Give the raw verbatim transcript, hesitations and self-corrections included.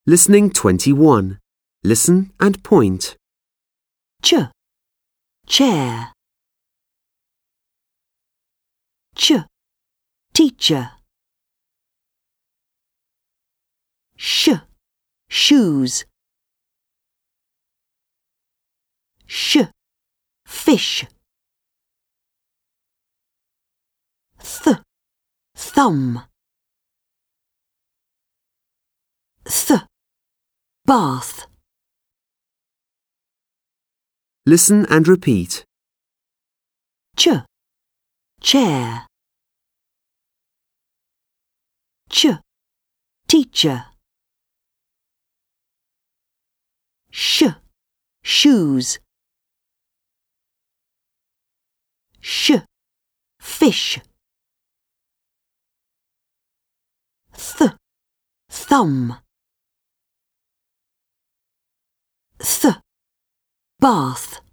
Listening twenty-one. Listen and point. Ch, chair. Ch, teacher. Sh, shoes. Sh, fish. Th, thumb. Th, bath. Listen and repeat. Ch, chair. Ch, teacher. Sh, shoes. Sh, fish. Th, thumb. Th, bath.